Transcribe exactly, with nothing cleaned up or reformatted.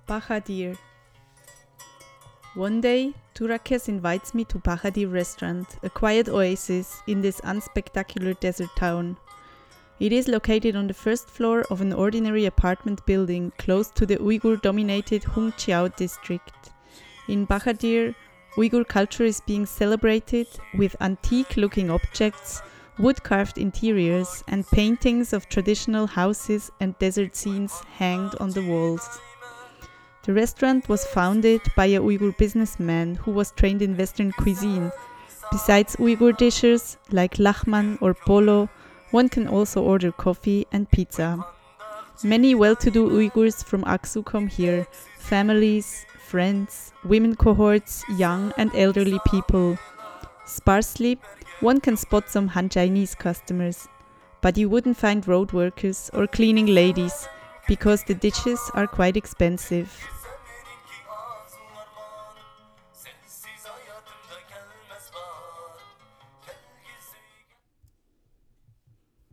Bahadir. One day, Turakes invites me to Bahadir restaurant, a quiet oasis in this unspectacular desert town. It is located on the first floor of an ordinary apartment building close to the Uyghur-dominated Hongqiao district. In Bahadir, Uyghur culture is being celebrated with antique-looking objects, wood-carved interiors, and paintings of traditional houses and desert scenes hanged on the walls. The restaurant was founded by a Uyghur businessman who was trained in Western cuisine. Besides Uyghur dishes like Lachman or Polo, one can also order coffee and pizza. Many well-to-do Uyghurs from Aksu come here, families, friends, women cohorts, young and elderly people. Sparsely, one can spot some Han Chinese customers, but you wouldn't find road workers or cleaning ladies, because the dishes are quite expensive.